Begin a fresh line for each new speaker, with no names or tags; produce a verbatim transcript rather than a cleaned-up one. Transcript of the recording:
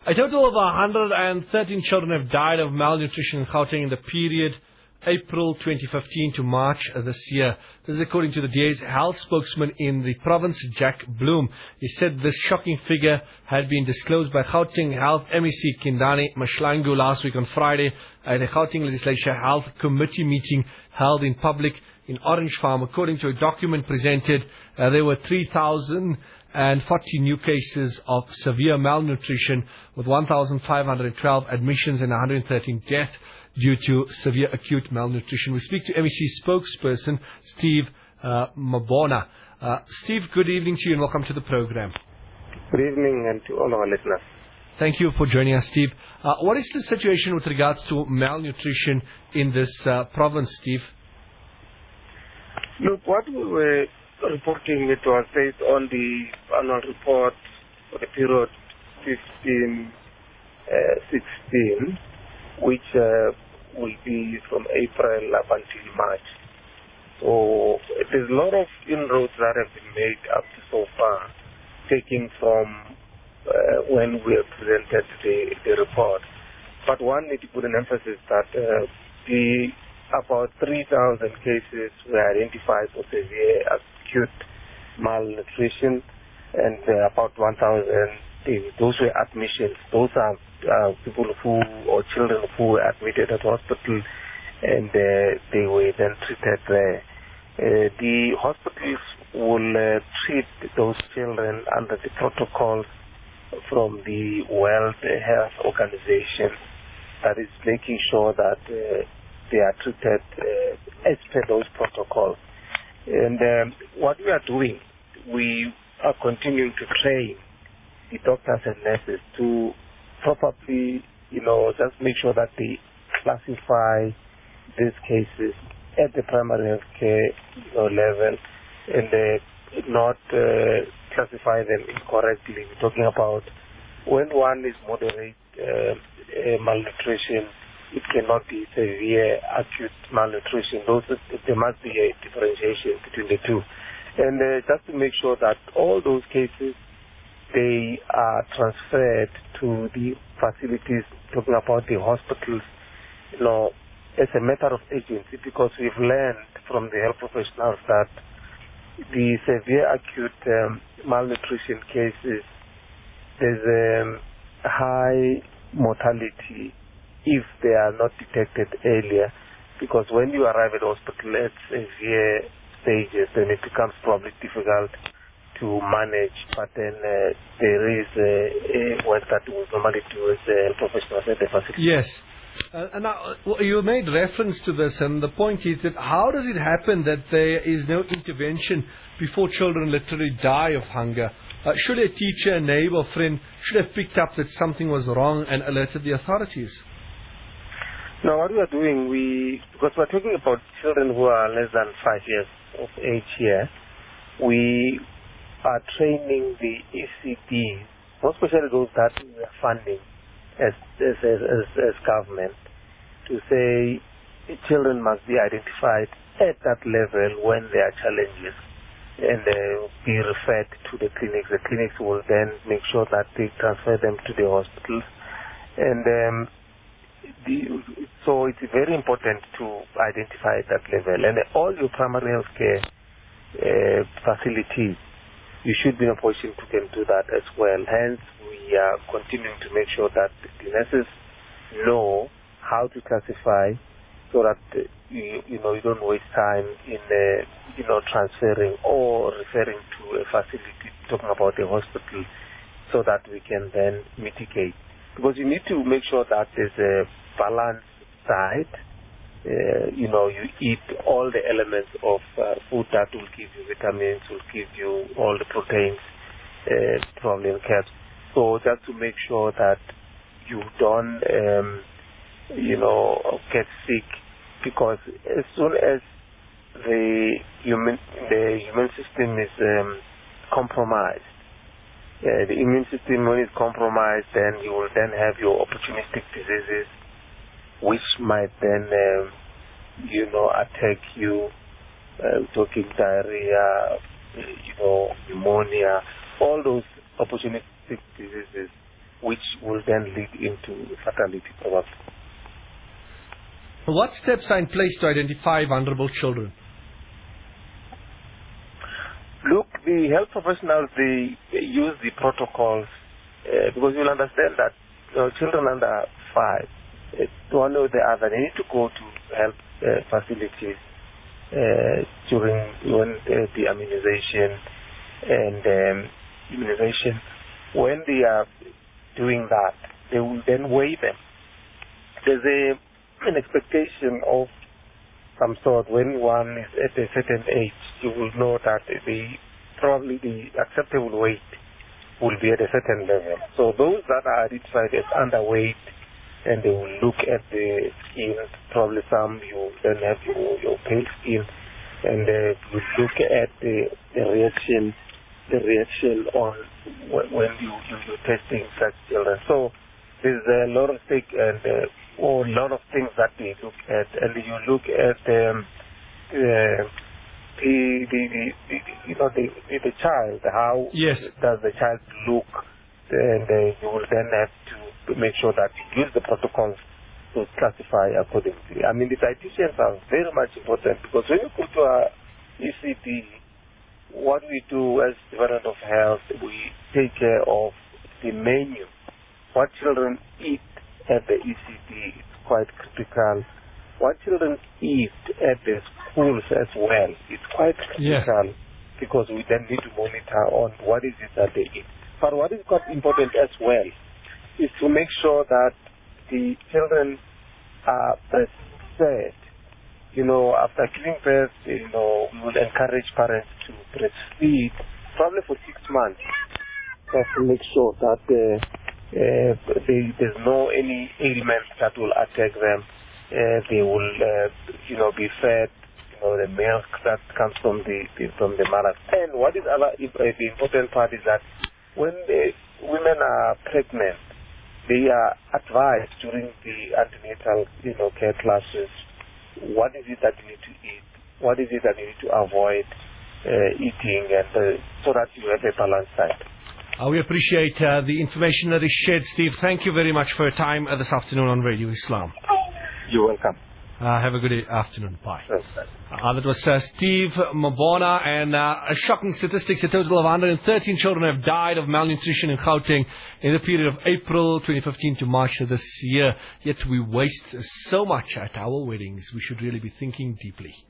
A total of one hundred thirteen children have died of malnutrition in Gauteng in the period April twenty fifteen to March this year. This is according to the D A's health spokesman in the province, Jack Bloom. He said this shocking figure had been disclosed by Gauteng Health M E C Kindani Mashlangu last week on Friday at a Gauteng Legislature Health Committee meeting held in public in Orange Farm. According to a document presented, uh, there were three thousand forty new cases of severe malnutrition, with one thousand five hundred twelve admissions and one hundred thirteen deaths due to severe acute malnutrition. We speak to M E C spokesperson Steve uh, Mabona. Uh, Steve, good evening to you and welcome to the program.
Good evening and to all our listeners.
Thank you for joining us, Steve. Uh, what is the situation with regards to malnutrition in this uh, province, Steve?
Look, what we were reporting, it was based on the annual report for the period fifteen sixteen, which uh, will be from April up until March. So there's a lot of inroads that have been made up to so far, taking from uh, when we have presented the, the report. But one need to put an emphasis that uh, the about three thousand cases were identified for severe acute malnutrition, and uh, about one thousand, those were admissions. Those are uh, people who, or children who were admitted at hospital, and uh, they were then treated there. Uh, the hospitals will uh, treat those children under the protocols from the World Health Organization, that is making sure that uh, they are treated uh, as per those protocols. And um, what we are doing, we are continuing to train the doctors and nurses to properly, you know, just make sure that they classify these cases at the primary health care you know, level and uh, not uh, classify them incorrectly. We're talking about when one is moderate uh, uh, malnutrition, it cannot be severe acute malnutrition. Those, there must be a differentiation between the two. And uh, just to make sure that all those cases, they are transferred to the facilities, talking about the hospitals, you know, as a matter of agency, because we've learned from the health professionals that the severe acute um, malnutrition cases, there's a um, high mortality if they are not detected earlier, because when you arrive at hospital at severe stages, then it becomes probably difficult to manage. But then uh, there is a, a work that we normally do as uh, professionals at the facility.
Yes. Uh, and now, well, you made reference to this, and the point is that how does it happen that there is no intervention before children literally die of hunger? Uh, should a teacher, a neighbor, friend should have picked up that something was wrong and alerted the authorities?
Now, what we are doing, we, because we're talking about children who are less than five years of age here, we are training the E C Ds, most especially those that we are funding as, as, as, as, as government, to say children must be identified at that level when there are challenges and uh, be referred to the clinics. The clinics will then make sure that they transfer them to the hospitals. And um, The, so it's very important to identify at that level. And all your primary health care uh, facilities, you should be in a position to can do that as well. Hence, we are continuing to make sure that the nurses know how to classify so that uh, you, you know, you don't waste time in uh, you know, transferring or referring to a facility, talking about a hospital, so that we can then mitigate. Because you need to make sure that there's a balanced diet. Uh, you know, you eat all the elements of uh, food that will give you vitamins, will give you all the proteins, uh, probably in caps. So just to make sure that you don't, um, you know, get sick, because as soon as the human the human system is um, compromised, Uh, the immune system, when it's compromised, then you will then have your opportunistic diseases, which might then, um, you know, attack you. Uh, talking diarrhea, you know, pneumonia, all those opportunistic diseases which will then lead into fatality probably.
What steps are in place to identify vulnerable children?
Look, the health professionals, they, they use the protocols uh, because you'll understand that you know, children under five, uh, one or the other, they need to go to health uh, facilities uh, during when, uh, the immunization and um, immunization. When they are doing that, they will then weigh them. There's a, an expectation of some sort. When one is at a certain age, you will know that the probably the acceptable weight will be at a certain level. So those that are identified as underweight, and they will look at the skin, probably some you then have your, your pale skin, and uh, you look at the, the reaction, the reaction on when you, you you're testing such children. So there's a lot of things and uh, oh, a lot of things that they look at, and you look at um, uh, the, the, the, the you know the, the the child. How
yes.
does the child look? And uh, you will then have to make sure that you use the protocols to classify accordingly. I mean, the dietitians are very much important because when you go to a E C D, what we do as Department of Health, we take care of the menu. What children eat at the E C D is quite critical. What children eat at the schools as well is quite critical yes. because we then need to monitor on what is it that they eat. But what is quite important as well is to make sure that the children are breastfed. You know, after giving birth, you know, we would encourage parents to breastfeed probably for six months. Just to make sure that uh, uh, they, there's no any ailments that will attack them. Uh, they will, uh, you know, be fed, you know, the milk that comes from the, the from the mother. And what is other uh, the important part is that when the women are pregnant, they are advised during the antenatal, you know, care classes, what is it that you need to eat, what is it that you need to avoid uh, eating, and uh, so that you have a balanced diet.
Uh, we appreciate uh, the information that is shared, Steve. Thank you very much for your time uh, this afternoon on Radio Islam.
You're welcome.
Uh, have a good afternoon. Bye. Uh, that was uh, Steve Mabona, and uh, a shocking statistics. A total of one hundred thirteen children have died of malnutrition in Gauteng in the period of April twenty fifteen to March of this year. Yet we waste so much at our weddings. We should really be thinking deeply.